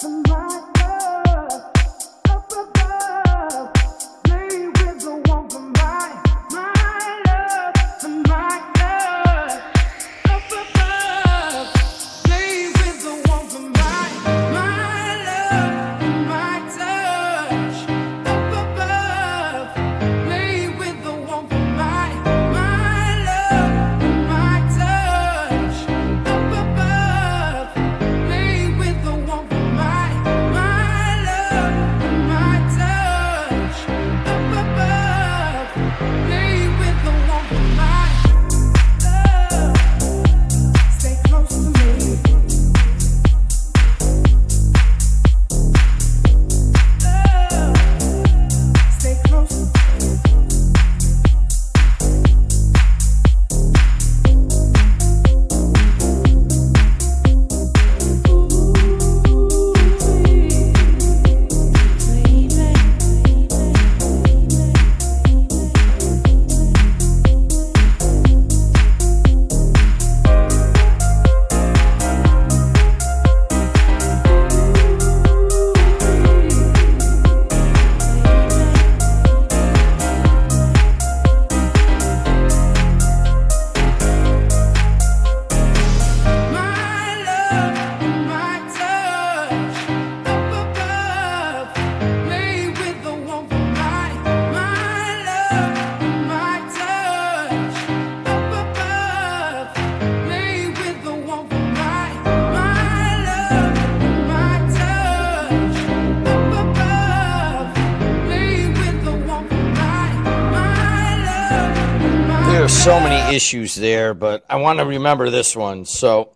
So many issues there, but I want to remember this one. So,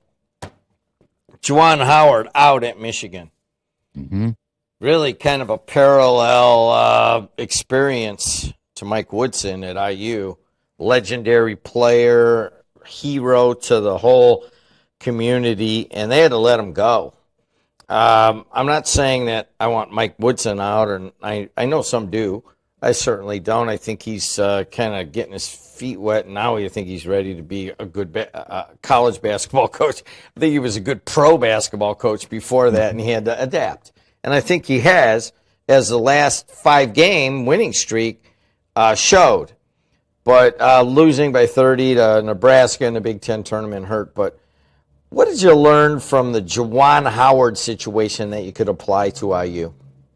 Juwan Howard out at Michigan. Mm-hmm. Really kind of a parallel experience to Mike Woodson at IU. Legendary player, hero to the whole community, and they had to let him go. I'm not saying that I want Mike Woodson out, and I know some do. I certainly don't. I think he's kind of getting his feet wet, and now I think he's ready to be a good college basketball coach. I think he was a good pro basketball coach before that, and he had to adapt. And I think he has, as the last 5-game winning streak showed. But losing by 30 to Nebraska in the Big Ten tournament hurt. But what did you learn from the Juwan Howard situation that you could apply to IU?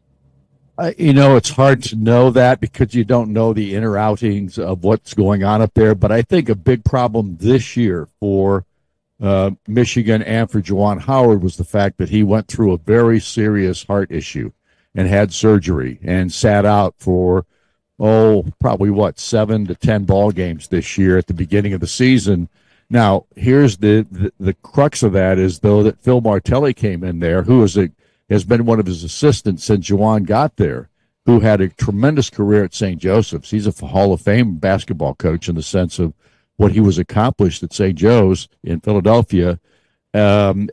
It's hard to know that because you don't know the inner outings of what's going on up there. But I think a big problem this year for Michigan and for Juwan Howard was the fact that he went through a very serious heart issue and had surgery and sat out for, probably 7 to 10 ball games this year at the beginning of the season. Now, here's the crux of that is, though, that Phil Martelli came in there, who has been one of his assistants since Juwan got there, who had a tremendous career at St. Joseph's. He's a Hall of Fame basketball coach in the sense of what he was accomplished at St. Joe's in Philadelphia. And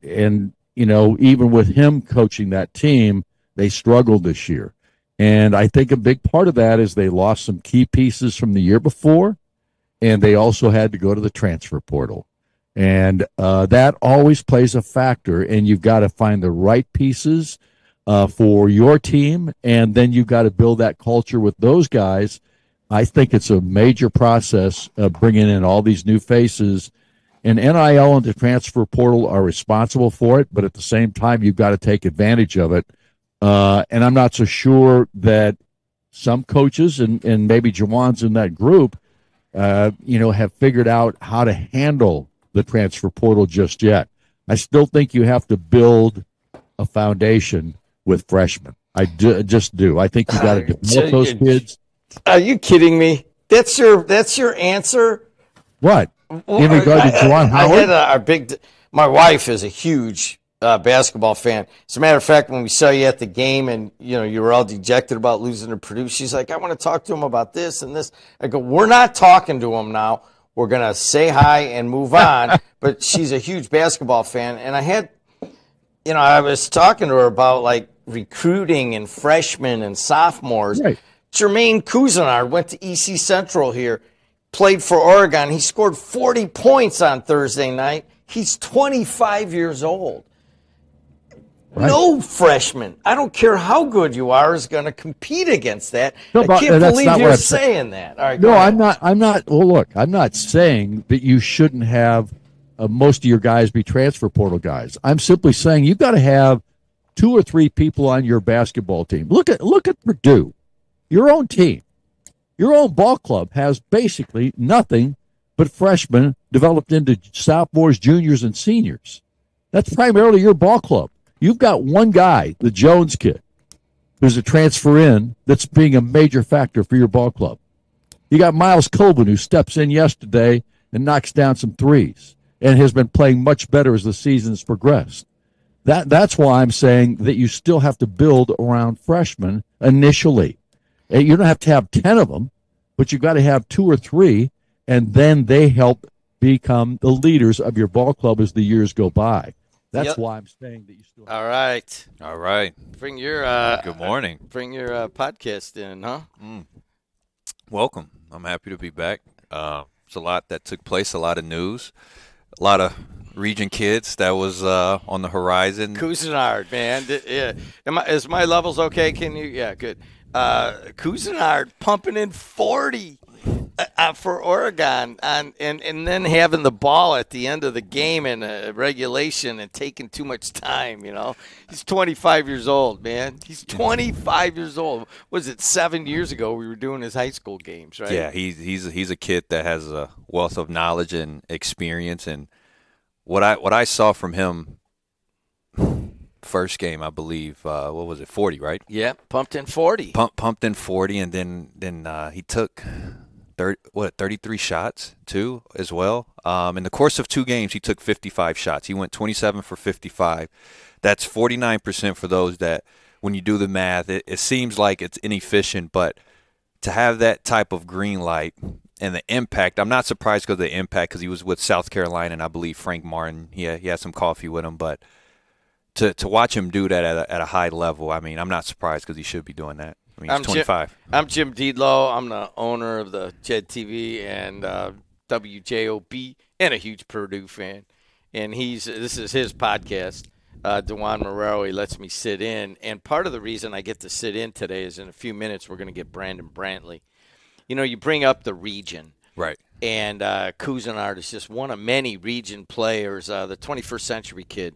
even with him coaching that team, they struggled this year. And I think a big part of that is they lost some key pieces from the year before, and they also had to go to the transfer portal. And that always plays a factor, and you've got to find the right pieces for your team, and then you've got to build that culture with those guys. I think it's a major process of bringing in all these new faces, and NIL and the transfer portal are responsible for it, but at the same time, you've got to take advantage of it. And I'm not so sure that some coaches, and maybe Juwan's in that group, have figured out how to handle the transfer portal just yet. I still think you have to build a foundation with freshmen. I just do. I think you got to develop those kids. Are you kidding me? That's your answer? What? In regard to Juwan Howard? My wife is a huge basketball fan. As a matter of fact, when we saw you at the game and you were all dejected about losing to Purdue, she's like, I want to talk to him about this and this. I go, we're not talking to him now. We're going to say hi and move on. But she's a huge basketball fan. And I was talking to her about like recruiting and freshmen and sophomores. Right. Jermaine Cousinard went to EC Central here, played for Oregon. He scored 40 points on Thursday night. He's 25 years old. Right. No freshman, I don't care how good you are, is going to compete against that. No, I but can't that's believe not what you're I'm saying. saying that. All right, go No, ahead. I'm not. Well, look, I'm not saying that you shouldn't have most of your guys be transfer portal guys. I'm simply saying you've got to have 2 or 3 people on your basketball team. Look at Purdue, your own team, your own ball club has basically nothing but freshmen developed into sophomores, juniors, and seniors. That's primarily your ball club. You've got one guy, the Jones kid, who's a transfer in that's being a major factor for your ball club. You got Miles Colvin, who steps in yesterday and knocks down some threes and has been playing much better as the season's progressed. That's why I'm saying that you still have to build around freshmen initially. And you don't have to have 10 of them, but you've got to have 2 or 3, and then they help become the leaders of your ball club as the years go by. That's why I'm saying that you still have. All right. Bring your Good morning. Bring your podcast in, huh? Welcome. I'm happy to be back. It's a lot that took place, a lot of news, a lot of region kids that was on the horizon. Cousinard, man. Yeah. Is my levels okay? Can you? Yeah, good. Cousinard pumping in 40 for Oregon, and then having the ball at the end of the game in regulation and taking too much time. He's 25 years old, man. He's 25 years old. Was it 7 years ago we were doing his high school games, right? Yeah, he's a kid that has a wealth of knowledge and experience, and what I saw from him. First game, I believe, what was it, 40, right? Yeah, pumped in 40. Pumped in 40, and then he took 33 shots, too, as well. In the course of 2 games, he took 55 shots. He went 27 for 55. That's 49% for those that, when you do the math, it seems like it's inefficient, but to have that type of green light and the impact, I'm not surprised because of the impact, because he was with South Carolina, and I believe Frank Martin, he had some coffee with him, but to watch him do that at a high level, I mean, I'm not surprised because he should be doing that. I mean, he's 25. I'm Jim Deedlow. I'm the owner of the Jed TV and WJOB, and a huge Purdue fan. And this is his podcast. Dewan Marrero, he lets me sit in. And part of the reason I get to sit in today is in a few minutes we're going to get Brandon Brantley. You bring up the region. Right. And Cousinard is just one of many region players. The 21st century kid,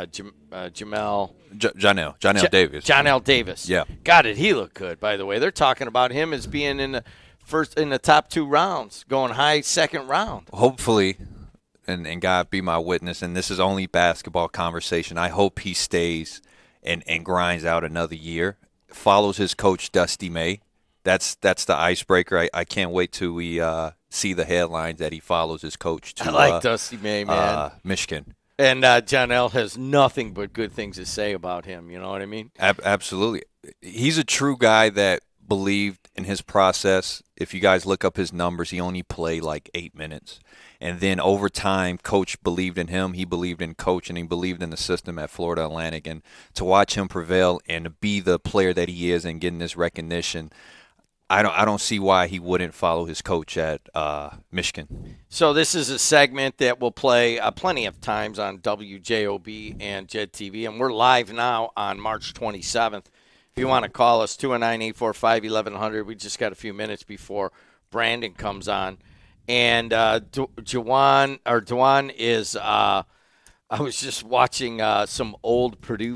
Jamel. Jonell Davis. Jonell Davis. Yeah. God, did he look good, by the way. They're talking about him as being in the top 2 rounds, going high second round. Hopefully, and God be my witness, and this is only basketball conversation, I hope he stays and grinds out another year, follows his coach, Dusty May. That's the icebreaker. I can't wait till we see the headlines that he follows his coach to. I like Dusty May, man. Michigan. And Jonell has nothing but good things to say about him. You know what I mean? Absolutely. He's a true guy that believed in his process. If you guys look up his numbers, he only played like 8 minutes. And then over time, coach believed in him. He believed in coach, and he believed in the system at Florida Atlantic. And to watch him prevail and to be the player that he is and getting this recognition, I don't see why he wouldn't follow his coach at Michigan. So this is a segment that will play plenty of times on WJOB and Jed TV, and we're live now on March 27th. If you want to call us, 219-845-1100. We just got a few minutes before Brandon comes on. And Dewan is I was just watching some old Purdue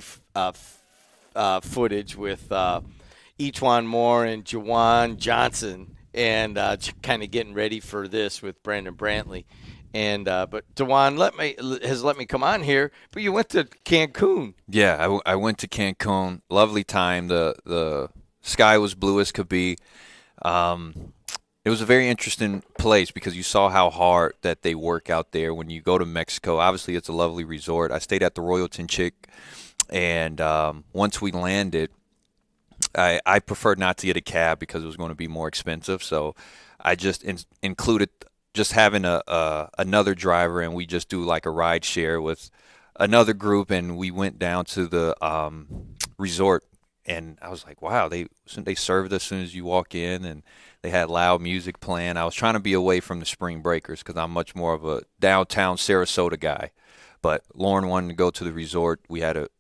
footage with E'Twaun Moore and Juwan Johnson, and kind of getting ready for this with Brandon Brantley. And but Dewan has let me come on here, but you went to Cancun. Yeah, I went to Cancun. Lovely time. The sky was blue as could be. It was a very interesting place because you saw how hard that they work out there when you go to Mexico. Obviously, it's a lovely resort. I stayed at the Royalton Chick, and once we landed, I preferred not to get a cab because it was going to be more expensive. So I just included just having another driver, and we just do like a ride share with another group, and we went down to the resort. And I was like, wow, they served us as soon as you walk in, and they had loud music playing. I was trying to be away from the spring breakers because I'm much more of a downtown Sarasota guy. But Lauren wanted to go to the resort. We had a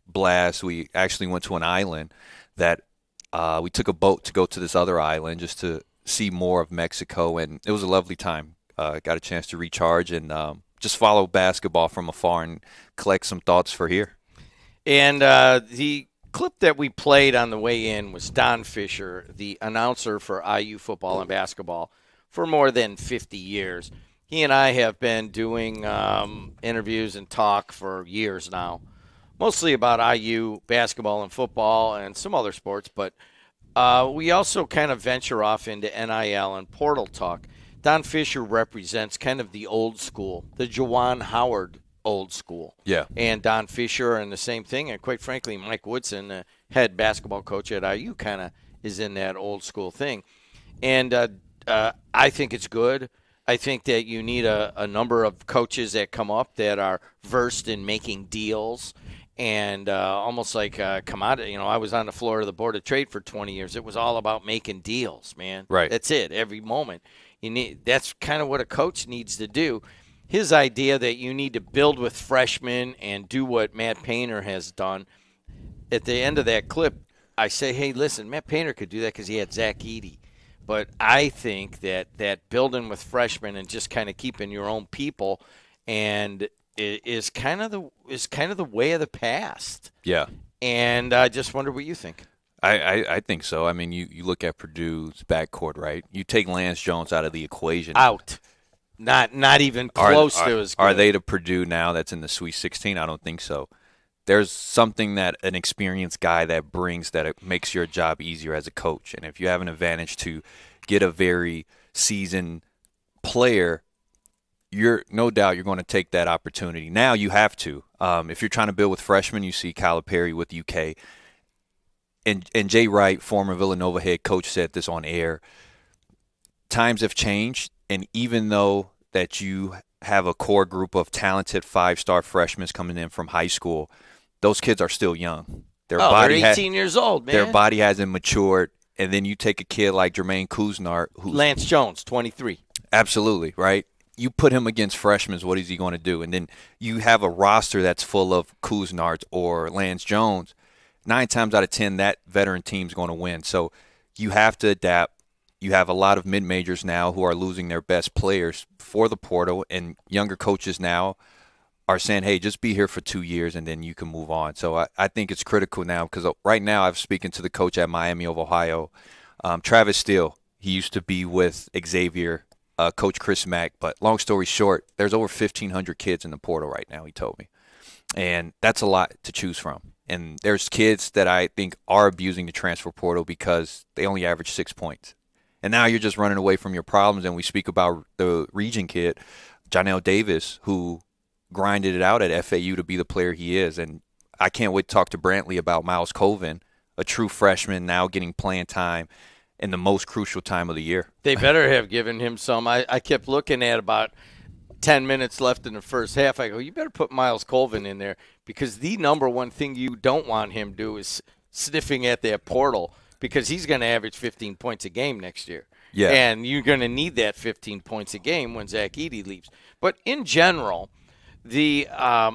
blast. We actually went to an island that we took a boat to go to this other island just to see more of Mexico, and it was a lovely time. Got a chance to recharge and just follow basketball from afar and collect some thoughts for here. And the clip that we played on the way in was Don Fisher, the announcer for IU football and basketball for more than 50 years. He and I have been doing interviews and talk for years now, mostly about IU basketball and football and some other sports, but we also kind of venture off into NIL and portal talk. Don Fisher represents kind of the old school, the Juwan Howard old school. Yeah. And Don Fisher and the same thing. And quite frankly, Mike Woodson, the head basketball coach at IU, kind of is in that old school thing. And I think it's good. I think that you need a number of coaches that come up that are versed in making deals and almost like commodity. You know, I was on the floor of the Board of Trade for 20 years. It was all about making deals, man. Right. That's it, every moment. That's kind of what a coach needs to do. His idea that you need to build with freshmen and do what Matt Painter has done. At the end of that clip, I say, hey, listen, Matt Painter could do that because he had Zach Edey. But I think that building with freshmen and just kind of keeping your own people and is kind of the way of the past. Yeah. And I just wonder what you think. I think so. I mean, you look at Purdue's backcourt, right? You take Lance Jones out of the equation. Out. Not even close to as good. Are they the Purdue now that's in the Sweet 16? I don't think so. There's something that an experienced guy that brings that it makes your job easier as a coach. And if you have an advantage to get a very seasoned player, no doubt you're going to take that opportunity. Now you have to. If you're trying to build with freshmen, you see Calipari with UK. And Jay Wright, former Villanova head coach, said this on air. Times have changed, and even though that you have a core group of talented five-star freshmen coming in from high school, those kids are still young. They're 18 years old, man. Their body hasn't matured. And then you take a kid like Jermaine Couisnard. Lance Jones, 23. Absolutely, right? You put him against freshmen, what is he going to do? And then you have a roster that's full of Couisnards or Lance Jones. 9 times out of 10, that veteran team's going to win. So you have to adapt. You have a lot of mid-majors now who are losing their best players for the portal, and younger coaches now are saying, hey, just be here for 2 years and then you can move on. So I think it's critical now because right now I'm speaking to the coach at Miami of Ohio, Travis Steele. He used to be with Xavier, Coach Chris Mack. But long story short, there's over 1,500 kids in the portal right now, he told me. And that's a lot to choose from. And there's kids that I think are abusing the transfer portal because they only average 6 points. And now you're just running away from your problems. And we speak about the region kid, Jonell Davis, who grinded it out at FAU to be the player he is. And I can't wait to talk to Brantley about Miles Colvin, a true freshman now getting playing time in the most crucial time of the year. They better have given him some. I kept looking at about 10 minutes left in the first half. I go, you better put Miles Colvin in there because the number one thing you don't want him to do is sniffing at that portal because he's going to average 15 points a game next year. Yeah. And you're going to need that 15 points a game when Zach Edey leaves. But in general, the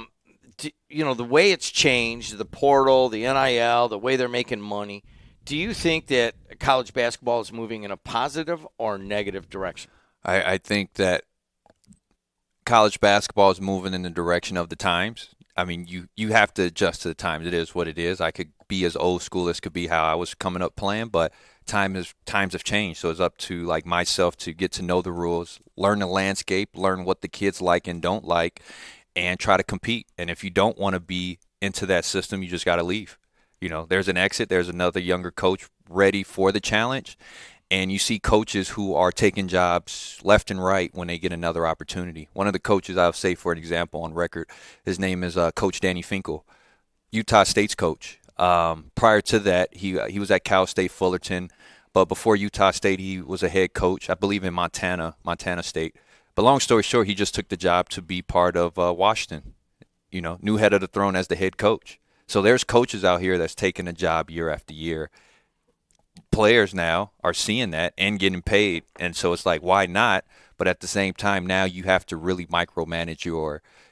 way it's changed, the portal, the NIL, the way they're making money, do you think that college basketball is moving in a positive or negative direction? I think that college basketball is moving in the direction of the times. I mean, you have to adjust to the times. It is what it is. I could be as old school as could be how I was coming up playing, but times have changed. So it's up to like myself to get to know the rules, learn the landscape, learn what the kids like and don't like, and try to compete. And if you don't want to be into that system, you just got to leave. You know, there's an exit. There's another younger coach ready for the challenge. And you see coaches who are taking jobs left and right when they get another opportunity. One of the coaches I'll say, for an example, on record, his name is Coach Danny Finkel, Utah State's coach. Prior to that, he was at Cal State Fullerton. But before Utah State, he was a head coach, I believe, in Montana State. But long story short, he just took the job to be part of Washington, new head of the throne as the head coach. So there's coaches out here that's taking a job year after year. Players now are seeing that and getting paid. And so it's like, why not? But at the same time, now you have to really micromanage your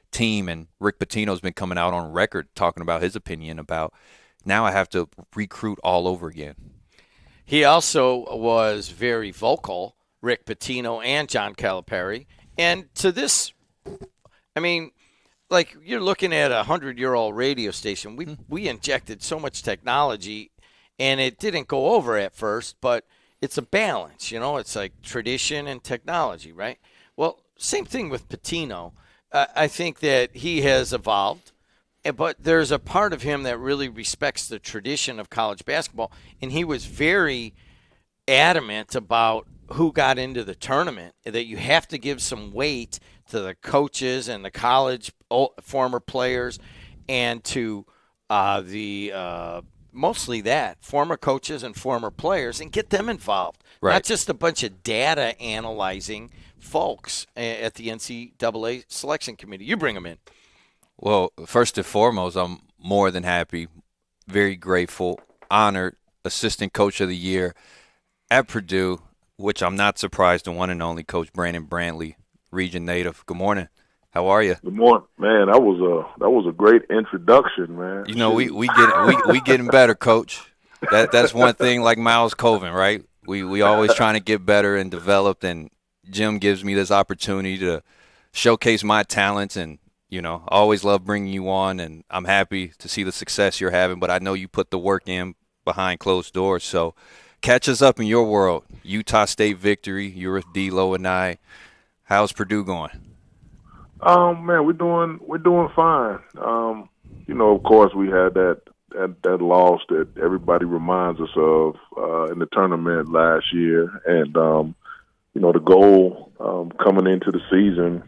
team. And Rick Pitino's been coming out on record talking about his opinion about now I have to recruit all over again. He also was very vocal, Rick Pitino and John Calipari. And to this, I mean, like you're looking at a 100-year-old radio station. We injected so much technology, and it didn't go over at first, but it's a balance. It's like tradition and technology, right? Well, same thing with Pitino. I think that he has evolved, but there's a part of him that really respects the tradition of college basketball, and he was very adamant about who got into the tournament, that you have to give some weight to the coaches and the college former players and to the mostly that, former coaches and former players, and get them involved. Right. Not just a bunch of data analyzing folks at the NCAA selection committee. You bring them in. Well, first and foremost, I'm more than happy, very grateful, honored, assistant coach of the year at Purdue, which I'm not surprised the one and only Coach Brandon Brantley, region native. Good morning. How are you? Good morning, man. That was a great introduction, man. We getting better, Coach. That's one thing. Like Miles Colvin, right? We always trying to get better and develop. And Jim gives me this opportunity to showcase my talents, and I always love bringing you on. And I'm happy to see the success you're having. But I know you put the work in behind closed doors. So catch us up in your world. Utah State victory. You're with D-Lo and I. How's Purdue going? Man, we're doing fine. Of course, we had that loss that everybody reminds us of in the tournament last year, and the goal coming into the season,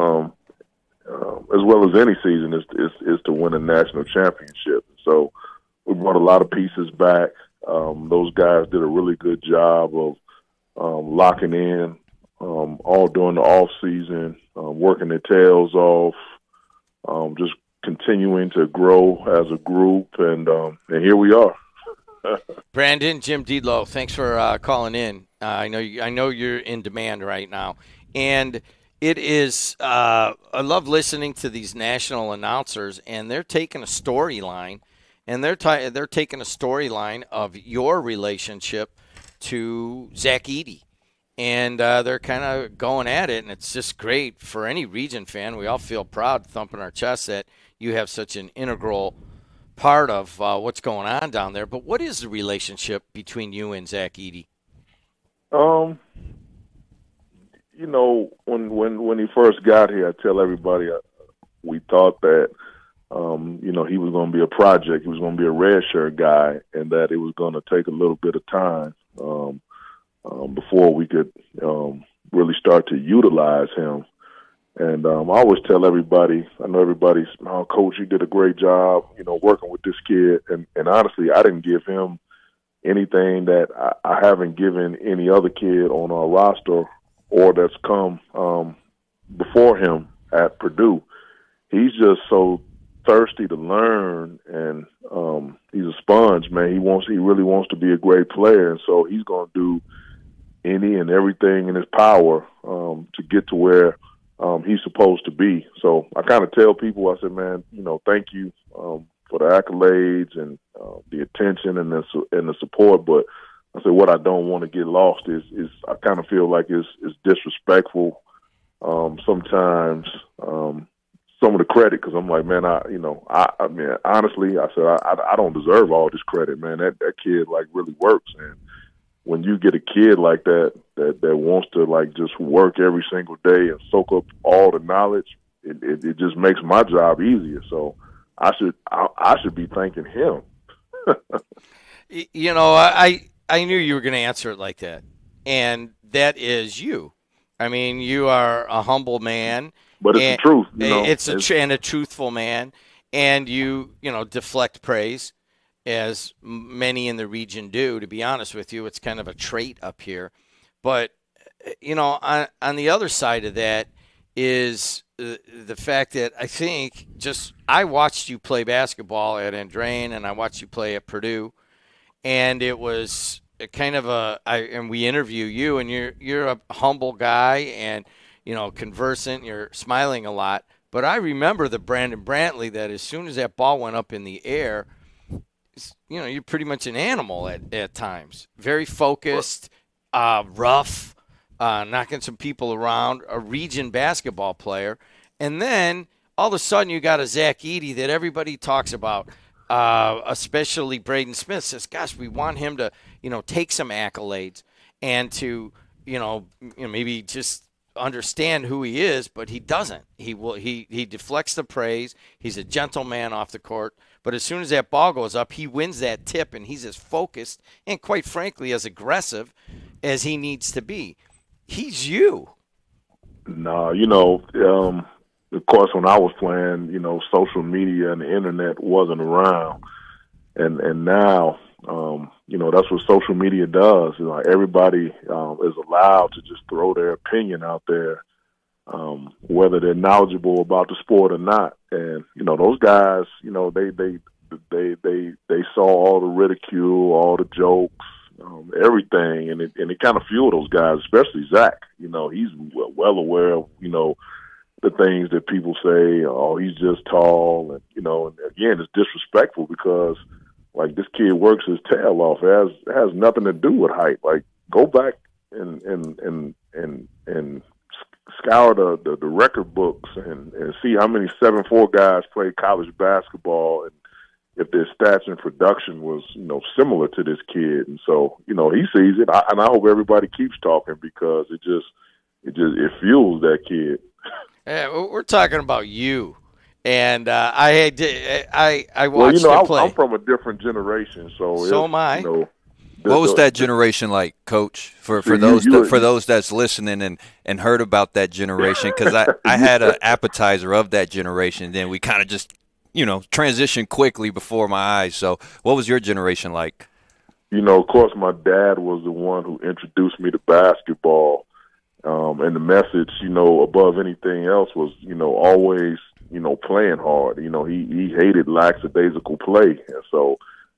as well as any season, is to win a national championship. So we brought a lot of pieces back. Those guys did a really good job of locking in all during the off season, working their tails off, just continuing to grow as a group, and here we are. Brandon, Jim D-Lo, thanks for calling in. I know you're in demand right now, and it is. I love listening to these national announcers, and they're taking a storyline, and they're taking a storyline of your relationship to Zach Edey. And they're kind of going at it, and it's just great for any region fan. We all feel proud, thumping our chests, that you have such an integral part of what's going on down there. But what is the relationship between you and Zach Edey? When he first got here, I tell everybody we thought that he was going to be a project. He was going to be a redshirt guy, and that it was going to take a little bit of time before we could really start to utilize him. And I always tell everybody, I know everybody's, Coach, you did a great job, working with this kid. And honestly, I didn't give him anything that I haven't given any other kid on our roster or that's come before him at Purdue. He's just so thirsty to learn, and he's a sponge, man. He really wants to be a great player, and so he's going to do any and everything in his power to get to where he's supposed to be. So I kind of tell people, I said, man, thank you for the accolades and the attention and the support. But I said, what I don't want to get lost is I kind of feel like it's disrespectful sometimes. Some of the credit, because I'm like, man, I mean, honestly, I said I don't deserve all this credit, man. That kid really works, and when you get a kid like that wants to just work every single day and soak up all the knowledge, it just makes my job easier. So I should be thanking him. I knew you were going to answer it like that, and that is you. I mean, you are a humble man. But it's the truth. And a truthful man, and you deflect praise, as many in the region do. To be honest with you, it's kind of a trait up here. But on the other side of that is the fact that I watched you play basketball at Andrane, and I watched you play at Purdue, and it was kind of and we interview you, and you're a humble guy, and conversant, you're smiling a lot, But I remember the Brandon Brantley that as soon as that ball went up in the air, you're pretty much an animal at times. Very focused, rough, knocking some people around, a region basketball player. And then all of a sudden you got a Zach Edey that everybody talks about, especially Braden Smith says, gosh, we want him to, take some accolades and to, maybe just understand who he is, but he doesn't. He deflects the praise. He's a gentleman off the court. But as soon as that ball goes up, he wins that tip, and he's as focused and, quite frankly, as aggressive as he needs to be. He's you. No, of course, when I was playing, social media and the internet wasn't around, and now, that's what social media does. Everybody is allowed to just throw their opinion out there, whether they're knowledgeable about the sport or not. And those guys, they saw all the ridicule, all the jokes, everything, and it kind of fueled those guys, especially Zach. He's well aware of the things that people say. Oh, he's just tall, and and again, it's disrespectful because like this kid works his tail off. It has nothing to do with height. Like go back and scour the record books and see how many 7'4" guys played college basketball, and if their stats and production was similar to this kid. And so he sees it, and I hope everybody keeps talking because it fuels that kid. Yeah, we're talking about you. And I watched him play. I'm from a different generation, so am I. What was that generation like, Coach? For those that's listening and heard about that generation, because I had an appetizer of that generation. Then we kind of just transitioned quickly before my eyes. So what was your generation like? Of course, my dad was the one who introduced me to basketball, and the message, above anything else was, always. Playing hard. He hated lackadaisical play. And so,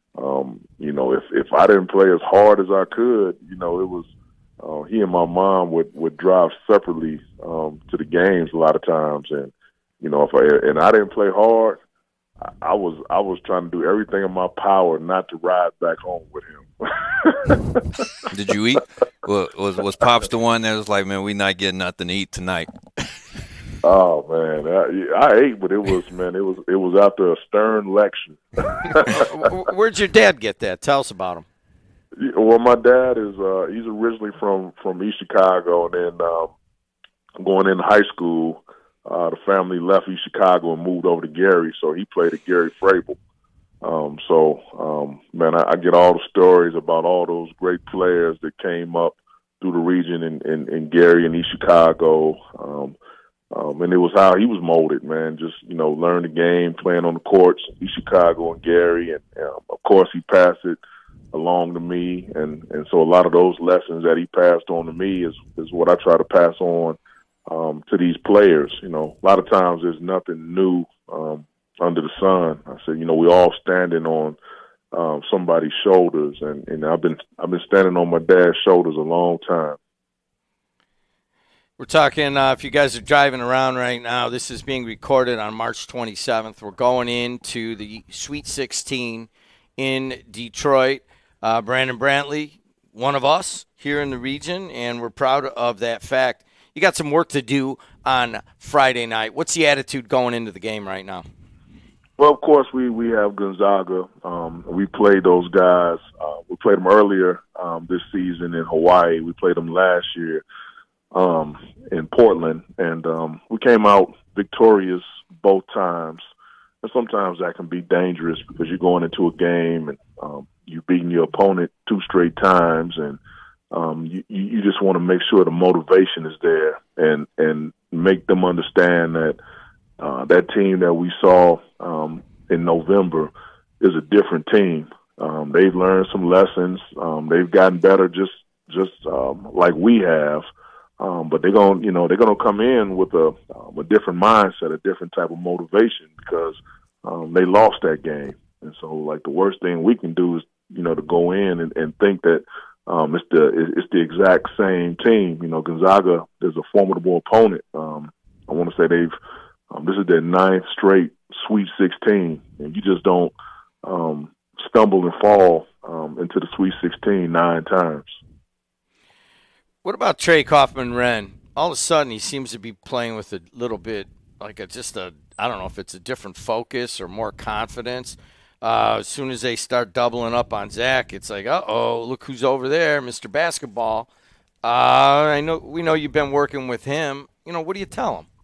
if I didn't play as hard as I could, it was he and my mom would drive separately to the games a lot of times. And, if I didn't play hard, I was trying to do everything in my power not to ride back home with him. Did you eat? Was Pops the one that was like, man, we not getting nothing to eat tonight? Oh man, I ate, but it was after a stern lecture. Where'd your dad get that? Tell us about him. Well, my dad is he's originally from East Chicago, and then going into high school, the family left East Chicago and moved over to Gary, so he played at Gary Frable. Man, I get all the stories about all those great players that came up through the region in Gary and East Chicago. And it was how he was molded, man. Just, learn the game, playing on the courts, East Chicago and Gary. And of course, he passed it along to me. And so a lot of those lessons that he passed on to me is what I try to pass on to these players. A lot of times there's nothing new under the sun. I said, we're all standing on somebody's shoulders. And I've been standing on my dad's shoulders a long time. We're talking, if you guys are driving around right now, this is being recorded on March 27th. We're going into the Sweet 16 in Detroit. Brandon Brantley, one of us here in the region, and we're proud of that fact. You got some work to do on Friday night. What's the attitude going into the game right now? Well, of course, we have Gonzaga. We played those guys. We played them earlier this season in Hawaii. We played them last year in Portland, and we came out victorious both times. And sometimes that can be dangerous because you're going into a game and you're beating your opponent 2 straight times, and you just want to make sure the motivation is there and make them understand that that team that we saw in November is a different team. They've learned some lessons. They've gotten better just like we have. But they're gonna come in with a different mindset, a different type of motivation because they lost that game. And so, like, the worst thing we can do is, to go in and think that it's the exact same team. Gonzaga is a formidable opponent. I want to say they've This is their ninth straight Sweet 16, and you just don't stumble and fall into the Sweet 16 9 times. What about Trey Kaufman-Renn? All of a sudden, he seems to be playing with a little bit like I don't know if it's a different focus or more confidence. As soon as they start doubling up on Zach, it's like, uh-oh, look who's over there, Mr. Basketball. We know you've been working with him. What do you tell him?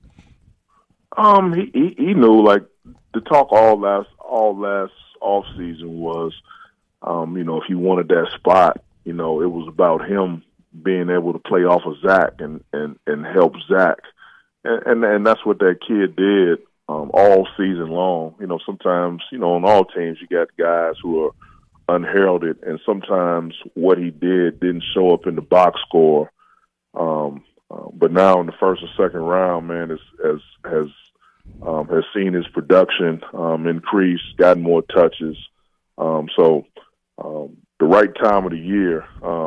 He knew, like, the talk all last off season was, if he wanted that spot, it was about him being able to play off of Zach and help Zach, and that's what that kid did all season long. Sometimes on all teams you got guys who are unheralded, and sometimes what he didn't show up in the box score. But now in the first and second round, man, has seen his production increase, gotten more touches. So the right time of the year,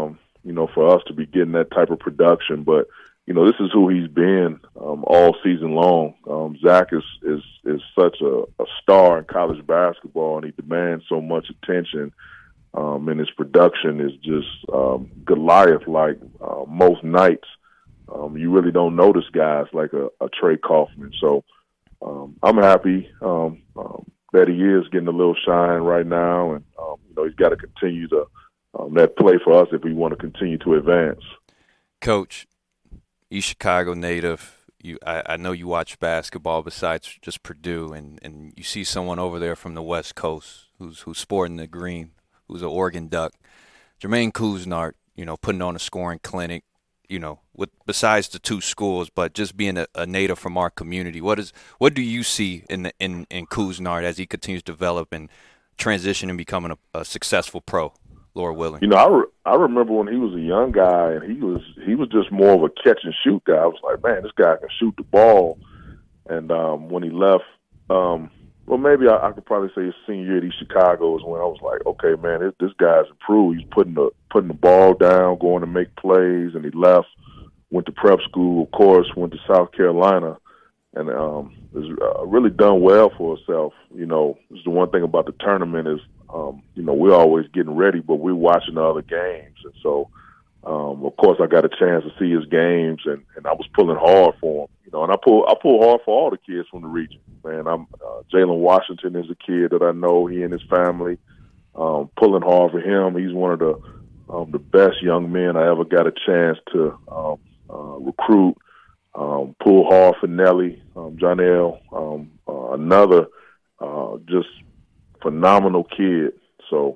for us to be getting that type of production. But this is who he's been all season long. Zach is such a star in college basketball, and he demands so much attention. And his production is just Goliath-like most nights. You really don't notice guys like a Trey Kaufman. So I'm happy that he is getting a little shine right now, and he's got to continue that play for us if we want to continue to advance. Coach, East Chicago native. I know you watch basketball besides just Purdue, and you see someone over there from the West Coast who's sporting the green, who's an Oregon Duck. Jermaine Couisnard, putting on a scoring clinic, besides the two schools, but just being a native from our community. What do you see in Couisnard as he continues to develop and transition and becoming a successful pro, Lord willing? I remember when he was a young guy, and he was just more of a catch and shoot guy. I was like, man, this guy can shoot the ball. And when he left, well, maybe I could probably say his senior year at East Chicago is when I was like, okay, man, this guy's improved. He's putting the ball down, going to make plays, and he left, went to prep school, of course, went to South Carolina, and has really done well for himself. The one thing about the tournament is, we're always getting ready, but we're watching the other games. And so, of course, I got a chance to see his games, and I was pulling hard for him. And I pull hard for all the kids from the region, man. Jalen Washington is a kid that I know, he and his family, pulling hard for him. He's one of the best young men I ever got a chance to recruit. Pull hard for Nelly, Jonell, another just phenomenal kid. So,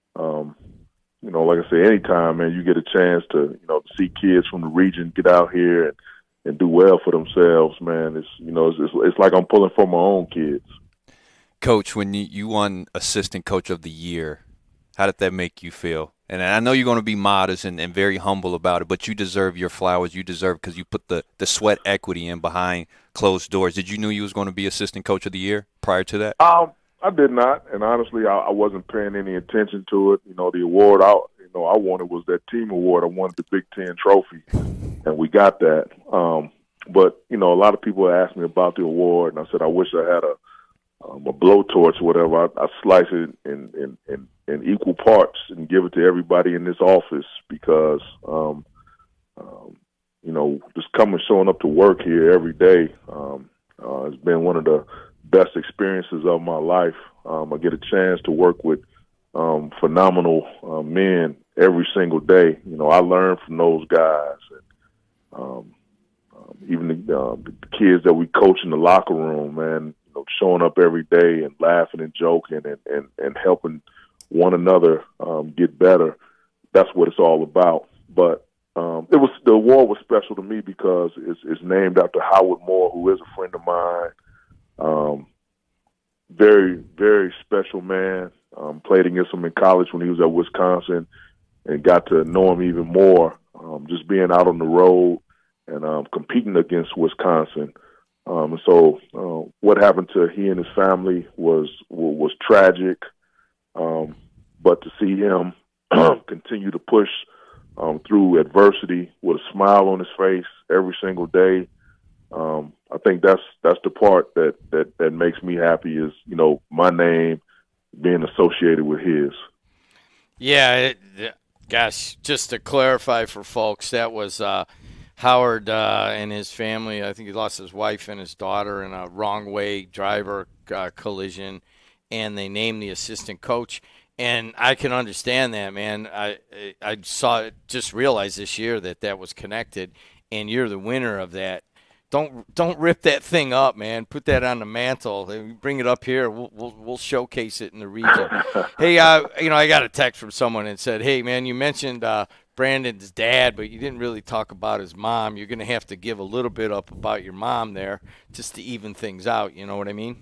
like I say, anytime, man, you get a chance to, see kids from the region get out here and do well for themselves, man, it's like I'm pulling for my own kids. Coach, when you won Assistant Coach of the Year, how did that make you feel? And I know you're going to be modest and very humble about it, but you deserve your flowers. You deserve, because you put the sweat equity in behind closed doors. Did you know you was going to be Assistant Coach of the Year prior to that? I did not, and honestly, I wasn't paying any attention to it. The award I wanted was that team award. I wanted the Big Ten trophy, and we got that. But a lot of people asked me about the award, and I said I wish I had a blowtorch or whatever. I slice it in equal parts and give it to everybody in this office, because just showing up to work here every day has been one of the best experiences of my life. I get a chance to work with phenomenal men every single day. I learn from those guys, and even the kids that we coach in the locker room, man. Showing up every day and laughing and joking and helping one another get better. That's what it's all about. But the award was special to me because it's named after Howard Moore, who is a friend of mine. Very, very special man. Played against him in college when he was at Wisconsin, and got to know him even more. Just being out on the road and competing against Wisconsin. So what happened to he and his family was tragic. But to see him continue to push through adversity with a smile on his face every single day, I think that's the part that makes me happy is, my name being associated with his. Yeah, gosh, just to clarify for folks, that was Howard and his family. I think he lost his wife and his daughter in a wrong way driver collision, and they named the assistant coach. And I can understand that, man. I saw it, just realized this year that was connected, and you're the winner of that. Don't rip that thing up, man. Put that on the mantle. Bring it up here. We'll showcase it in the region. Hey, I got a text from someone and said, "Hey, man, you mentioned Brandon's dad, but you didn't really talk about his mom. You're going to have to give a little bit up about your mom there, just to even things out. You know what I mean?"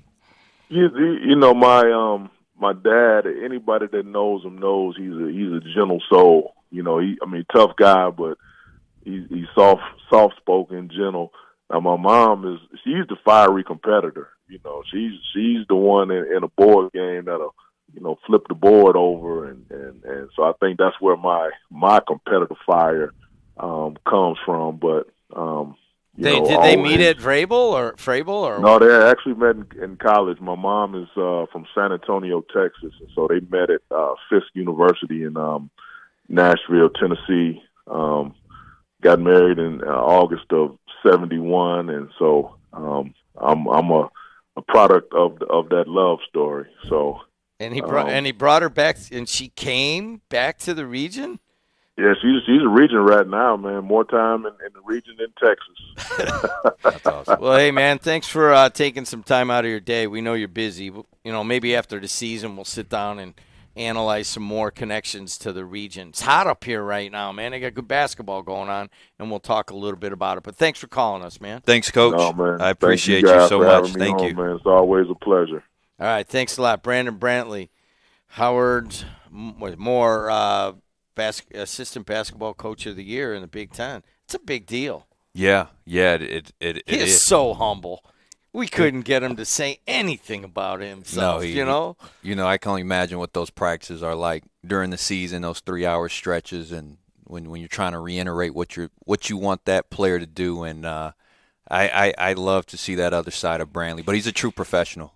My dad. Anybody that knows him knows he's a gentle soul. Tough guy, but he's soft spoken, gentle. Now my mom she's the fiery competitor. She's the one in a board game that'll flip the board over, and so I think that's where my competitive fire comes from. But did they meet at Vrabel or no? They actually met in college. My mom is from San Antonio, Texas, and so they met at Fisk University in Nashville, Tennessee. Got married in August of '71, and so I'm a product of that love story. So, and he brought her back, and she came back to the region. Yeah, she's a region right now, man. More time in the region than Texas. That's awesome. Well, hey, man, thanks for taking some time out of your day. We know you're busy. Maybe after the season we'll sit down and analyze some more connections to the region. It's hot up here right now, man. They got good basketball going on, and we'll talk a little bit about it. But thanks for calling us, man. Thanmore, Coach. No, man. I appreciate you so much. Thank you. Man. It's always a pleasure. All right, thanks a lot. Brandon Brantley, Howard Moore, assistant basketball coach of the year in the Big Ten. It's a big deal. Yeah, it he is so humble. We couldn't get him to say anything about himself, I can only imagine what those practices are like during the season, those 3-hour stretches, and when you're trying to reiterate what you want that player to do. And I love to see that other side of Brantley, but he's a true professional.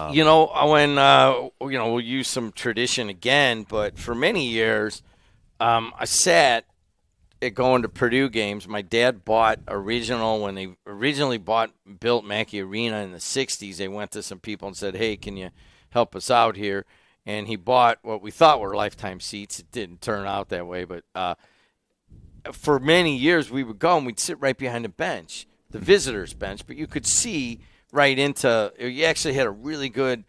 We'll use some tradition again, but for many years, I sat at going to Purdue games. My dad bought a regional when they originally built Mackey Arena in the 60s. They went to some people and said, "Hey, can you help us out here?" And he bought what we thought were lifetime seats. It didn't turn out that way, but for many years we would go and we'd sit right behind the bench, the visitors' bench, but you could see right into – you actually had a really good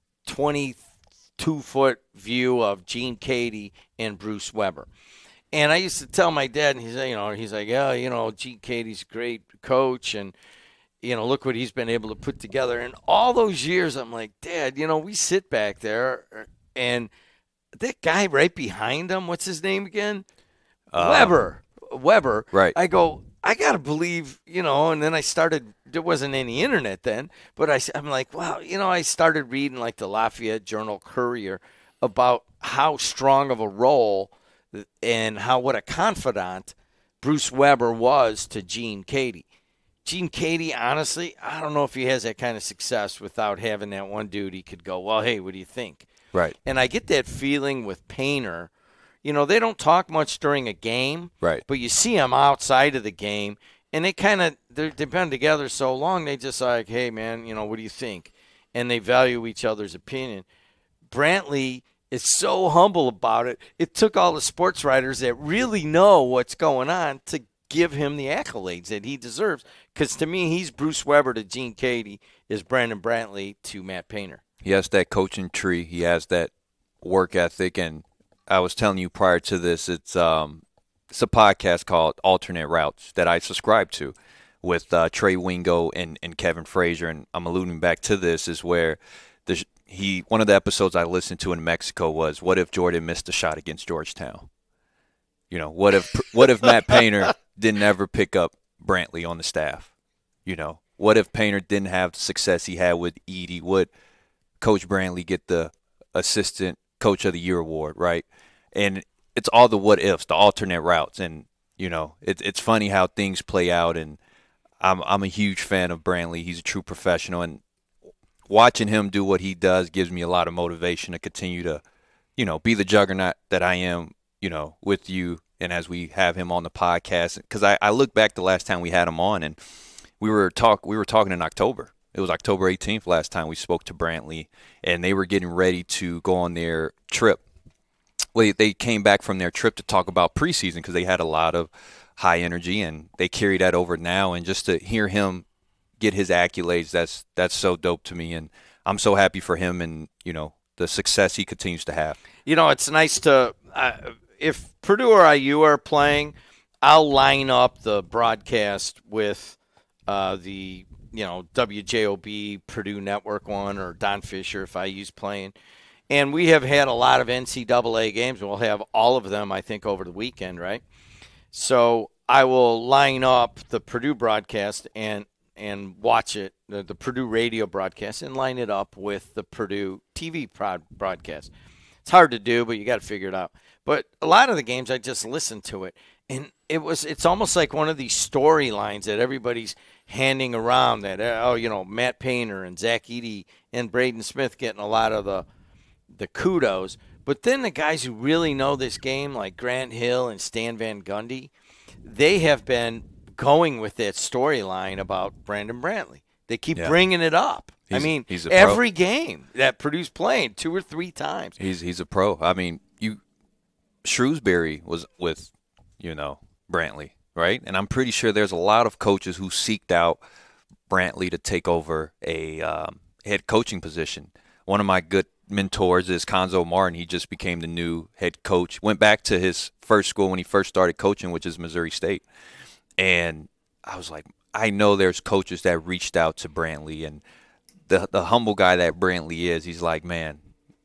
22-foot view of Gene Cady and Bruce Weber. And I used to tell my dad, and he's like, yeah, Gene Cady's a great coach, and look what he's been able to put together. And all those years, I'm like, Dad, we sit back there, and that guy right behind him, what's his name again? Weber. Right. I go, I gotta believe, And then I started. There wasn't any internet then, but I'm like, wow, I started reading like the Lafayette Journal-Courier about how strong of a role and what a confidant Bruce Weber was to Gene Cady. Gene Cady, honestly, I don't know if he has that kind of success without having that one dude he could go, well, hey, what do you think? Right. And I get that feeling with Painter. They don't talk much during a game, right? But you see them outside of the game, and they've been together so long, they just like, hey, man, what do you think? And they value each other's opinion. Brantley is so humble about it. It took all the sports writers that really know what's going on to give him the accolades that he deserves. Because to me, he's Bruce Weber to Gene Cady, is Brandon Brantley to Matt Painter. He has that coaching tree. He has that work ethic. And I was telling you prior to this, it's a podcast called Alternate Routes that I subscribe to with Trey Wingo and Kevin Frazier. And I'm alluding back to this is where one of the episodes I listened to in Mexico was, what if Jordan missed a shot against Georgetown? What if Matt Painter didn't ever pick up Brantley on the staff? What if Painter didn't have the success he had with Edey? Would Coach Brantley get the Assistant Coach of the Year award, right? And it's all the what ifs, the alternate routes. And, it's funny how things play out. And I'm a huge fan of Brantley. He's a true professional, and watching him do what he does gives me a lot of motivation to continue to, be the juggernaut that I am, with you and as we have him on the podcast. Because I look back the last time we had him on, and we were talking in October. It was October 18th last time we spoke to Brantley, and they were getting ready to go on their trip. Well, they came back from their trip to talk about preseason because they had a lot of high energy, and they carry that over now. And just to hear him get his accolades, that's so dope to me, and I'm so happy for him and the success he continues to have. It's nice to if Purdue or IU are playing, I'll line up the broadcast with the WJOB Purdue Network one or Don Fisher if IU's playing. And we have had a lot of NCAA games. We'll have all of them, I think, over the weekend, right? So I will line up the Purdue broadcast and watch it, the Purdue radio broadcast, and line it up with the Purdue TV broadcast. It's hard to do, but you got to figure it out. But a lot of the games, I just listened to it, and it's almost like one of these storylines that everybody's handing around that, Matt Painter and Zach Edey and Braden Smith getting a lot of the kudos. But then the guys who really know this game, like Grant Hill and Stan Van Gundy, they have been going with that storyline about Brandon Brantley. They keep bringing it up. He's every game that Purdue's playing 2 or 3 times. He's a pro. Shrewsbury was with, Brantley, right? And I'm pretty sure there's a lot of coaches who seeked out Brantley to take over a head coaching position. One of my good mentors is Conzo Martin. He just became the new head coach. Went back to his first school when he first started coaching, which is Missouri State. And I was like, I know there's coaches that reached out to Brantley, and the humble guy that Brantley is, he's like, man,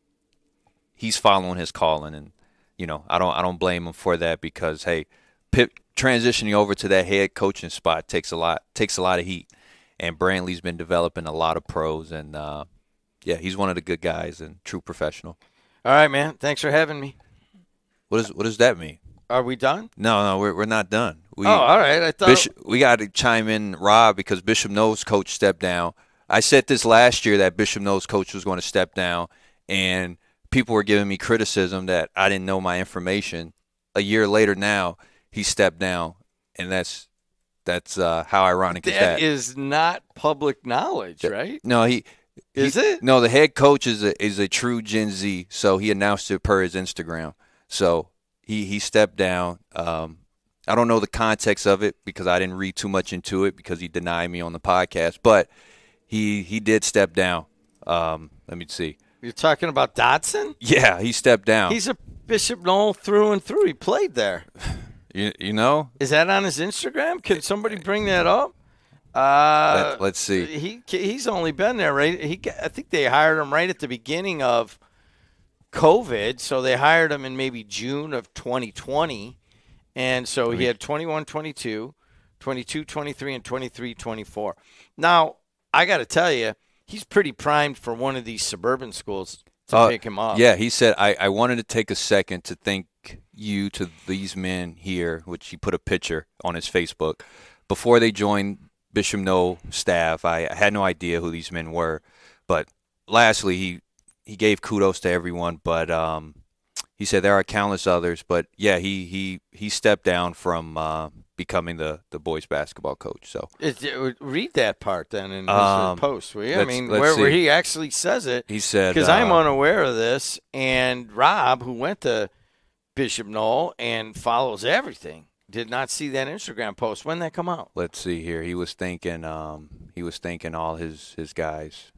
he's following his calling, and I don't blame him for that because hey, transitioning over to that head coaching spot takes a lot of heat, and Brantley's been developing a lot of pros, and he's one of the good guys and true professional. All right, man. Thanks for having me. What does that mean? Are we done? No, we're not done. All right. I thought we got to chime in, Rob, because Bishop Noll's coach stepped down. I said this last year that Bishop Noll's coach was going to step down, and people were giving me criticism that I didn't know my information. A year later now, he stepped down, and that's how ironic is that? That is not public knowledge, right? No, Is it? No, the head coach is a true Gen Z, so he announced it per his Instagram. So he stepped down. I don't know the context of it because I didn't read too much into it because he denied me on the podcast, but he did step down. Let me see. You're talking about Dotson? Yeah, he stepped down. He's a Bishop Noll through and through. He played there. You know? Is that on his Instagram? Can somebody bring that up? Let's see. He's only been there, right? I think they hired him right at the beginning of COVID, so they hired him in maybe June of 2020, and so he had 21-22, 22-23, and 23-24. Now, I got to tell you, he's pretty primed for one of these suburban schools to pick him up. Yeah, he said, I wanted to take a second to thank you to these men here, which he put a picture on his Facebook. Before they joined Bishop Noll staff, I had no idea who these men were. But lastly, he gave kudos to everyone, but he said there are countless others. But, yeah, he stepped down from becoming the boys basketball coach. So read that part then in his post, will you? Where he actually says it. He said, because I'm unaware of this, and Rob, who went to Bishop Noll and follows everything, did not see that Instagram post. When did that come out? Let's see here. He was thanking all his guys.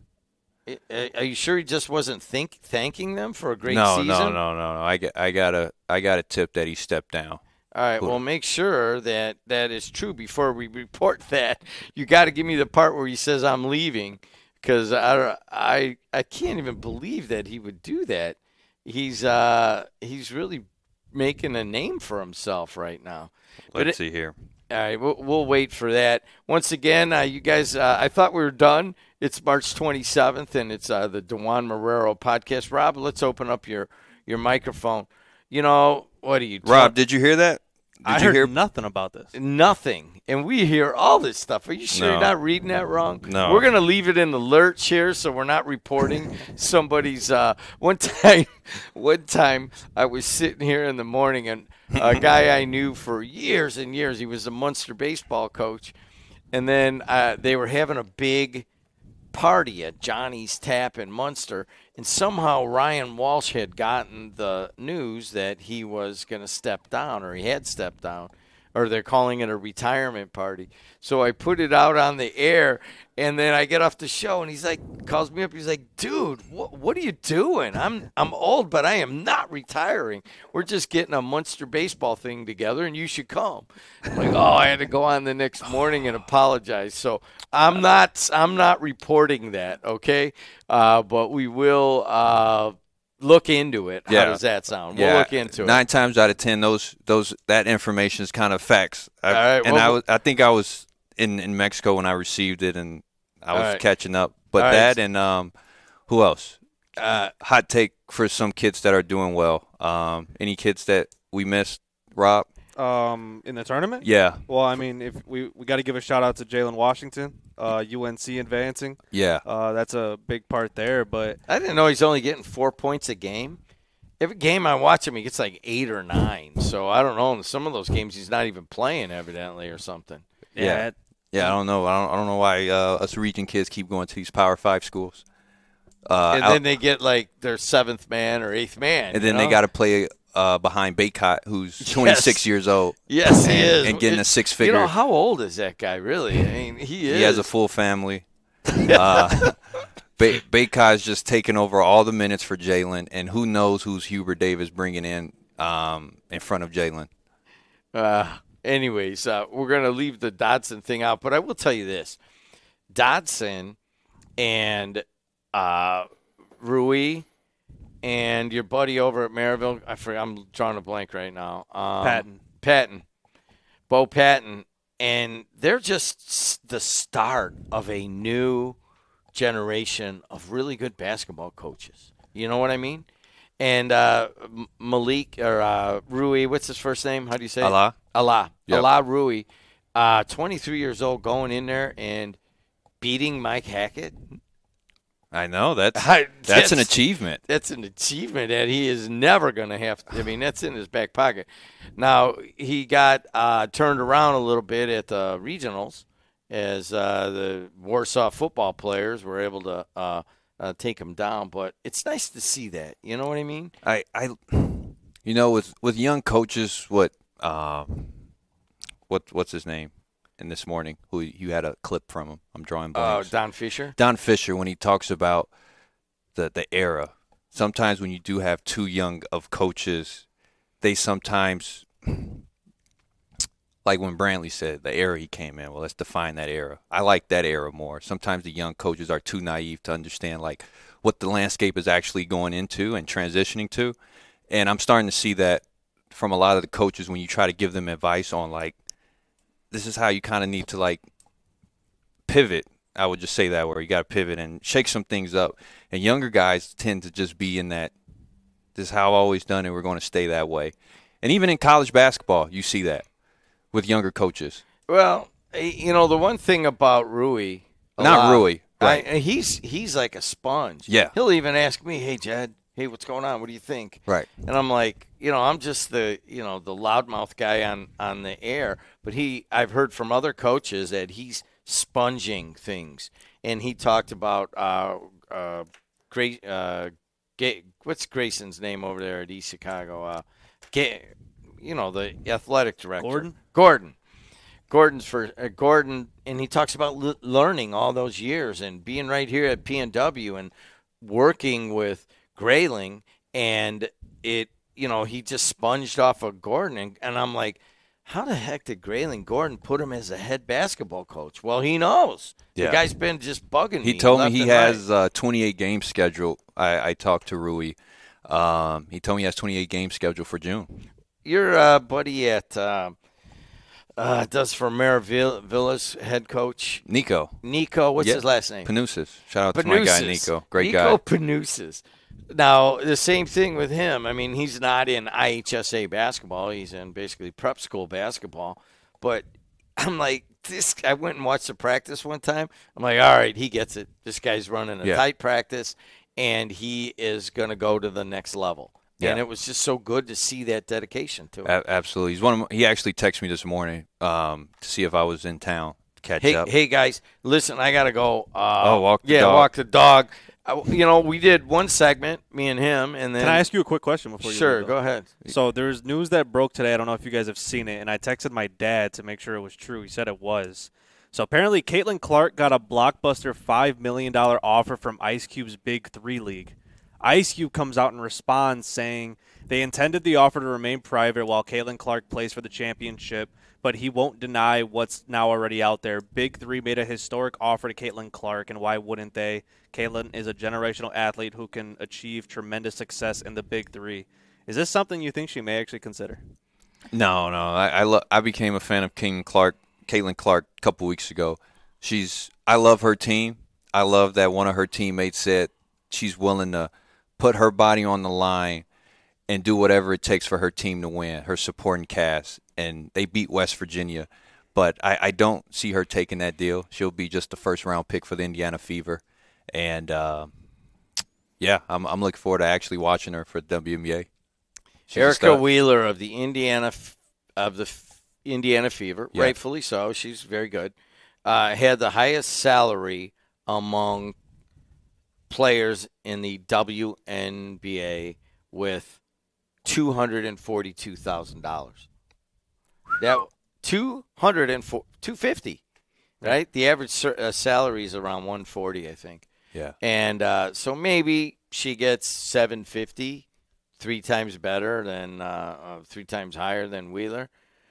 Are you sure he just wasn't thanking them for a great season? No. I got a tip that he stepped down. All right, well, make sure that is true before we report that. You got to give me the part where he says I'm leaving, because I can't even believe that he would do that. He's really making a name for himself right now. Let's see here. All right, we'll wait for that. Once again, you guys, I thought we were done. It's March 27th, and it's the DeJuan Marrero podcast. Rob, let's open up your microphone. What are you? Rob, did you hear that? I you heard hear nothing about this. Nothing. And we hear all this stuff. Are you sure you're No. not reading that wrong? No. We're going to leave it in the lurch here so we're not reporting somebody's one time I was sitting here in the morning and a guy I knew for years and years, he was a Munster baseball coach, and then they were having a big party at Johnny's Tap in Munster, and somehow Ryan Walsh had gotten the news that he was going to step down, or he had stepped down, or they're calling it a retirement party. So I put it out on the air, and then I get off the show, and he's like, calls me up. He's like, dude, what are you doing? I'm old, but I am not retiring. We're just getting a Munster baseball thing together, and you should come. I'm like, oh, I had to go on the next morning and apologize. So I'm not reporting that, okay? But we will look into it. Yeah. How does that sound? We'll look into it. 9 times out of 10, that information is kind of facts. right, well, I think I was in Mexico when I received it, and I was All right. catching up. But All right. that and who else? Hot take for some kids that are doing well. Any kids that we missed, Rob? In the tournament? Yeah, Well, I mean, if we got to give a shout out to Jalen Washington, UNC advancing. yeah. That's a big part there. But I didn't know he's only getting 4 points a game. Every game I watch him, he gets like 8 or 9. So I don't know. In some of those games, he's not even playing, evidently, or something. Yeah. Yeah, I don't know. I don't know why us region kids keep going to these Power 5 schools. And then they get like their 7th man or 8th man. And then you they know? got to play behind Baycott, who's 26 years old. Yes, he is. And getting a You six-figure. know, how old is that guy, really? I mean, he is. He has a full family. Baycott is just taking over all the minutes for Jalen, and who knows who's Hubert Davis bringing in front of Jalen. Anyways, we're going to leave the Dodson thing out, but I will tell you this. Dodson and Rui and your buddy over at Maryville, I'm drawing a blank right now. Patton. Bo Patton. And they're just the start of a new generation of really good basketball coaches. You know what I mean? And Malik or Rui, what's his first name? How do you say Allah. it? Allah. Yep. Allah Rui, 23 years old, going in there and beating Mike Hackett. I know. That's an achievement. That's an achievement that he is never going to have. I mean, that's in his back pocket. Now, he got turned around a little bit at the regionals as the Warsaw football players were able to take him down. But it's nice to see that. You know what I mean? With young coaches, what's his name? And this morning, who you had a clip from him. I'm drawing blanks. Don Fisher? Don Fisher, when he talks about the era. Sometimes when you do have too young of coaches, they sometimes, like when Brantley said, the era he came in, well, let's define that era. I like that era more. Sometimes the young coaches are too naive to understand like what the landscape is actually going into and transitioning to. And I'm starting to see that from a lot of the coaches when you try to give them advice on like, this is how you kind of need to like pivot. I would just say that where you got to pivot and shake some things up. And younger guys tend to just be in that, this is how I've always done it. We're going to stay that way. And even in college basketball, you see that with younger coaches. Well, the one thing about Rui. Not Rui. Right. He's like a sponge. Yeah. He'll even ask me, hey, Jed, hey, what's going on? What do you think? Right. And I'm like, I'm just the loudmouth guy on the air. But I've heard from other coaches that he's sponging things. And he talked about what's Grayson's name over there at East Chicago? The athletic director. Gordon. Gordon, and he talks about learning all those years and being right here at PNW and working with Grayling, and he just sponged off of Gordon, and I'm like, how the heck did Grayling Gordon put him as a head basketball coach? Well, he knows. Yeah. The guy's been just bugging me. He told me left he and has right. 28 games scheduled. I talked to Rui. He told me he has 28 games scheduled for June. Your buddy at does for Maravilla's head coach Nico. What's his last name? Panousis. Shout out to my guy Nico. Great guy. Nico Panousis. Now, the same thing with him. I mean, he's not in IHSA basketball. He's in basically prep school basketball. But I'm like, this. I went and watched the practice one time. I'm like, all right, he gets it. This guy's running a tight practice, and he is going to go to the next level. Yeah. And it was just so good to see that dedication to him. Absolutely. He actually texted me this morning to see if I was in town to catch up. Hey, guys, listen, I got to go. Walk the dog. Walk the dog. We did one segment, me and him, and then. Can I ask you a quick question before you? Sure, leave, go ahead. So there's news that broke today. I don't know if you guys have seen it, and I texted my dad to make sure it was true. He said it was. So apparently, Caitlin Clark got a blockbuster $5 million offer from Ice Cube's Big 3 League. Ice Cube comes out and responds saying they intended the offer to remain private while Caitlin Clark plays for the championship, but he won't deny what's now already out there. Big 3 made a historic offer to Caitlin Clark, and why wouldn't they? Caitlin is a generational athlete who can achieve tremendous success in the Big 3. Is this something you think she may actually consider? No. I became a fan of Caitlin Clark a couple weeks ago. I love her team. I love that one of her teammates said she's willing to put her body on the line and do whatever it takes for her team to win, her supporting cast. And they beat West Virginia. But I don't see her taking that deal. She'll be just the first-round pick for the Indiana Fever. And, I'm looking forward to actually watching her for the WNBA. Erica Wheeler of the Indiana Fever, yeah. Rightfully so. She's very good. Had the highest salary among players in the WNBA with $242,000. That $250, right? The average salary is around $140, I think. Yeah. And so maybe she gets $750, 3 times better than 3 times higher than Wheeler.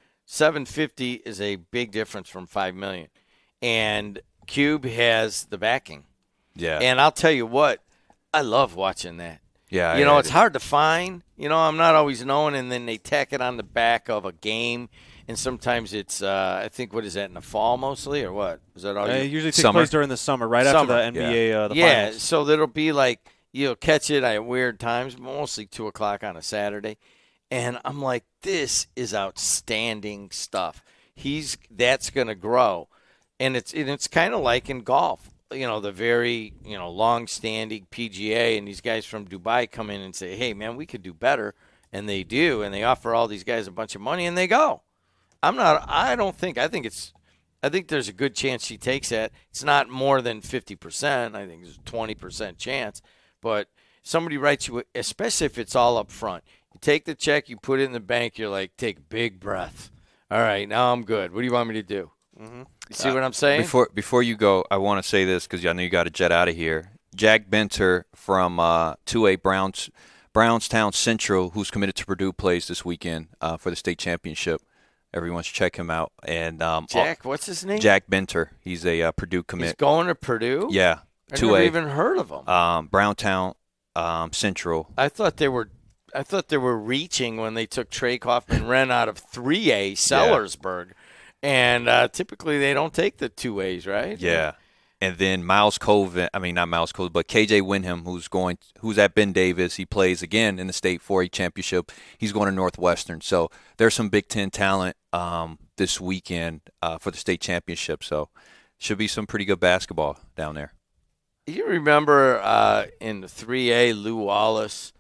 $750 is a big difference from $5 million. And Cube has the backing. Yeah. And I'll tell you what, I love watching that. Yeah. It's hard to find. I'm not always knowing, and then they tack it on the back of a game. And sometimes it's, I think, what is that, in the fall mostly, or what? Is that all? It usually takes place during the summer, right after the NBA, the finals. So that'll be like, you'll catch it at weird times, mostly 2 o'clock on a Saturday. And I'm like, this is outstanding stuff. That's going to grow. And it's kind of like in golf. The very, long-standing PGA and these guys from Dubai come in and say, hey, man, we could do better. And they do. And they offer all these guys a bunch of money, and they go. I think there's a good chance she takes that. It's not more than 50%. I think there's a 20% chance. But somebody writes you, especially if it's all up front. You take the check, you put it in the bank, you're like, take a big breath. All right, now I'm good. What do you want me to do? Mm-hmm. You see what I'm saying? Before you go, I want to say this because I know you got to jet out of here. Jack Benter from 2A Brownstown Central, who's committed to Purdue, plays this weekend for the state championship. Everyone should check him out. And Jack, what's his name? Jack Benter. He's a Purdue commit. He's going to Purdue? Yeah. I never even heard of him. Brownstown Central. I thought they were reaching when they took Trey Kaufman-Renn out of 3A Sellersburg. Yeah. And typically they don't take the 2As, right? Yeah. And then Miles Colvin, not Miles Colvin, but KJ Wyndham, who's at Ben Davis. He plays again in the state 4A championship. He's going to Northwestern. So there's some Big Ten talent this weekend for the state championship. So should be some pretty good basketball down there. You remember in the 3A, Lou Wallace?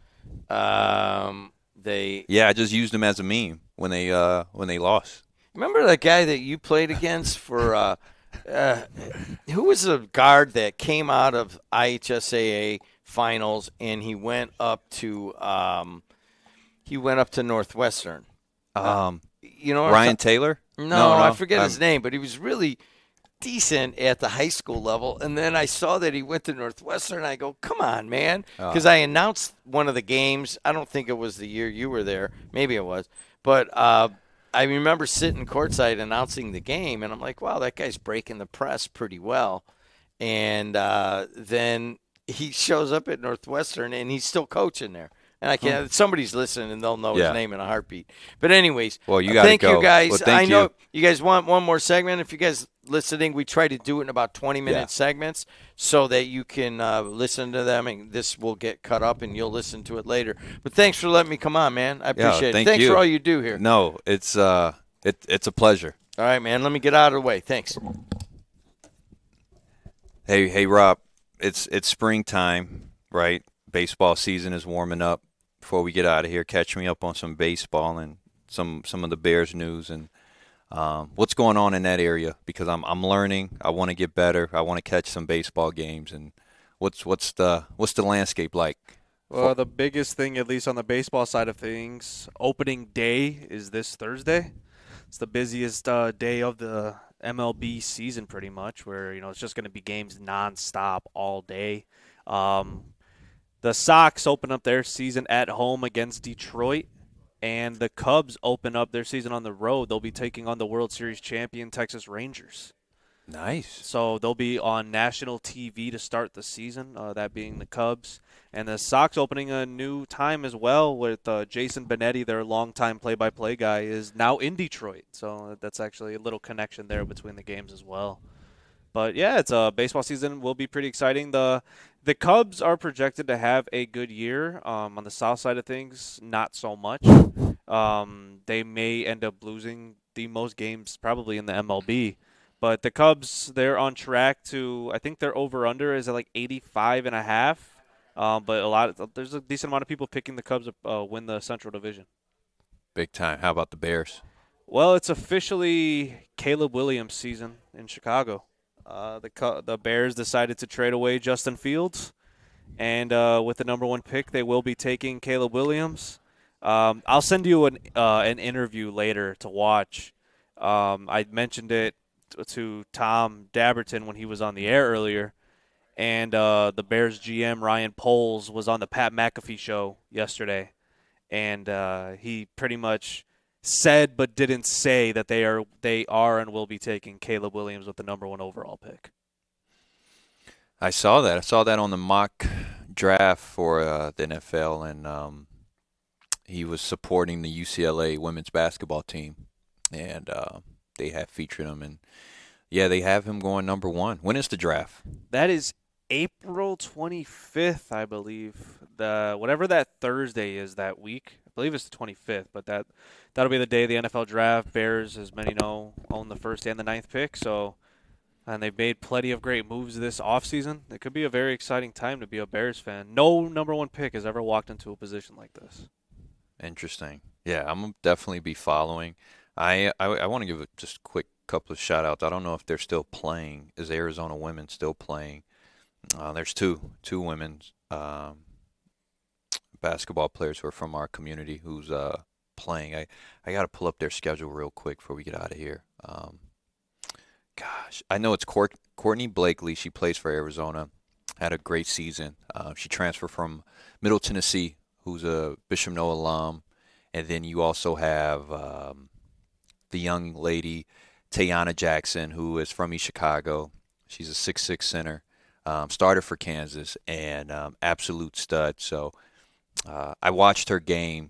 I just used him as a meme when they lost. Remember that guy that you played against for who was the guard that came out of IHSAA finals and he went up to Northwestern? Ryan Taylor? No, I forget his name, but he was really decent at the high school level. And then I saw that he went to Northwestern, and I go, come on, man. Because I announced one of the games. I don't think it was the year you were there. Maybe it was. But I remember sitting courtside announcing the game, and I'm like, wow, that guy's breaking the press pretty well. And then he shows up at Northwestern, and he's still coaching there. And I can't. Somebody's listening, and they'll know Yeah. his name in a heartbeat. But anyways, Well, you gotta thank go. you guys. Well, thank I know you. you guys want one more segment. If you guys listening, we try to do it in about 20-minute Yeah. segments so that you can listen to them, and this will get cut up, and you'll listen to it later. But thanks for letting me come on, man. I appreciate it. thank Thanks you. for all you do here. No, it's a pleasure. All right, man. Let me get out of the way. Thanks. Hey, Rob. It's springtime, right? Baseball season is warming up. Before we get out of here, catch me up on some baseball and some of the Bears news and what's going on in that area, because I'm learning. I want to get better. I want to catch some baseball games. And what's the landscape like? Well, the biggest thing, at least on the baseball side of things, opening day is this Thursday. It's the busiest day of the MLB season, pretty much, where it's just going to be games nonstop all day. The Sox open up their season at home against Detroit, and the Cubs open up their season on the road. They'll be taking on the World Series champion Texas Rangers. Nice. So they'll be on national TV to start the season, that being the Cubs. And the Sox opening a new time as well with Jason Benetti, their longtime play-by-play guy, is now in Detroit. So that's actually a little connection there between the games as well. But, yeah, it's a baseball season will be pretty exciting. The Cubs are projected to have a good year. On the south side of things, not so much. They may end up losing the most games probably in the MLB. But the Cubs, they're on track to, I think their over-under is at like 85.5. But there's a decent amount of people picking the Cubs to win the Central Division. Big time. How about the Bears? Well, it's officially Caleb Williams' season in Chicago. The Bears decided to trade away Justin Fields, and with the number 1 pick, they will be taking Caleb Williams. I'll send you an interview later to watch. I mentioned it to Tom Dabberton when he was on the air earlier, and the Bears GM Ryan Poles was on the Pat McAfee show yesterday, and he pretty much said but didn't say that they are and will be taking Caleb Williams with the number 1 overall pick. I saw that. I saw that on the mock draft for the NFL, and he was supporting the UCLA women's basketball team, and they have featured him. And, yeah, they have him going number 1. When is the draft? That is April 25th, I believe. Whatever that Thursday is that week. I believe it's the 25th, but that'll be the day of the NFL draft. Bears, as many know, own the 1st and the 9th pick. And they've made plenty of great moves this offseason. It could be a very exciting time to be a Bears fan. No number 1 pick has ever walked into a position like this. Interesting. Yeah, I'm going to definitely be following. I want to give just a quick couple of shout-outs. I don't know if they're still playing. Is Arizona women still playing? There's two women's basketball players who are from our community who's playing. I got to pull up their schedule real quick before we get out of here. Gosh, I know it's Courtney Blakely. She plays for Arizona. Had a great season. She transferred from Middle Tennessee, who's a Bishop Noah alum. And then you also have the young lady, Tayana Jackson, who is from East Chicago. She's a 6'6" center. Started for Kansas, and absolute stud. So I watched her game.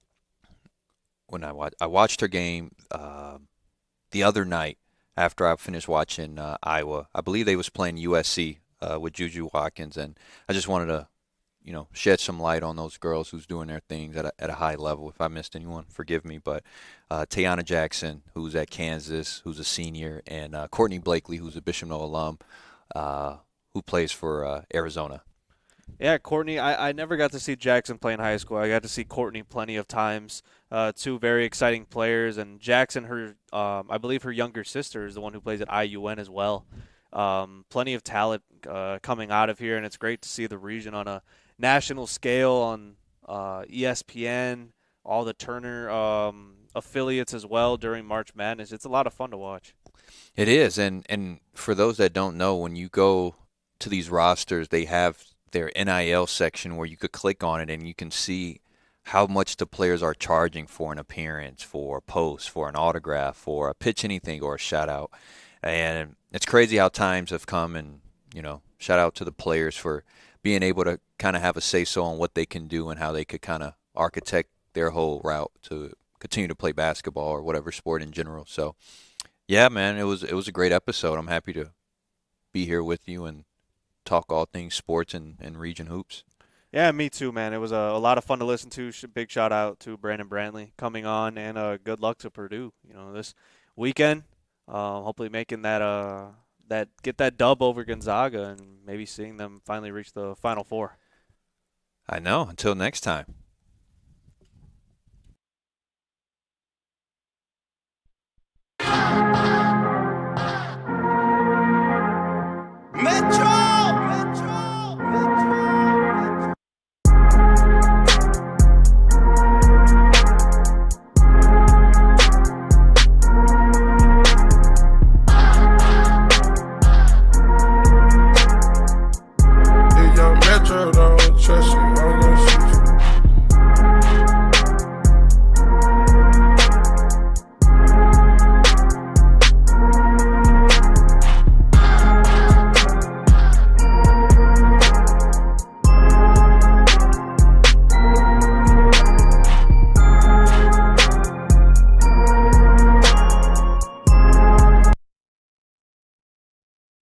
I watched her game the other night after I finished watching Iowa. I believe they was playing USC with Juju Watkins, and I just wanted to, shed some light on those girls who's doing their things at a high level. If I missed anyone, forgive me. But Tayana Jackson, who's at Kansas, who's a senior, and Courtney Blakely, who's a Bishop Noah alum, who plays for Arizona. Yeah, Courtney, I never got to see Jackson play in high school. I got to see Courtney plenty of times. 2 very exciting players. And Jackson, I believe her younger sister is the one who plays at IUN as well. Plenty of talent coming out of here, and it's great to see the region on a national scale on ESPN, all the Turner affiliates as well during March Madness. It's a lot of fun to watch. It is, and for those that don't know, when you go to these rosters, they have their NIL section where you could click on it and you can see how much the players are charging for an appearance, for a post, for an autograph, for a pitch anything, or a shout out. And it's crazy how times have come, and shout out to the players for being able to kind of have a say-so on what they can do and how they could kind of architect their whole route to continue to play basketball or whatever sport in general. So, yeah, man, it was a great episode. I'm happy to be here with you and talk all things sports and region hoops. Yeah, me too, man. It was a lot of fun to listen to. Big shout out to Brandon Brantley coming on, and good luck to Purdue. This weekend, hopefully making get that dub over Gonzaga and maybe seeing them finally reach the Final Four. I know. Until next time.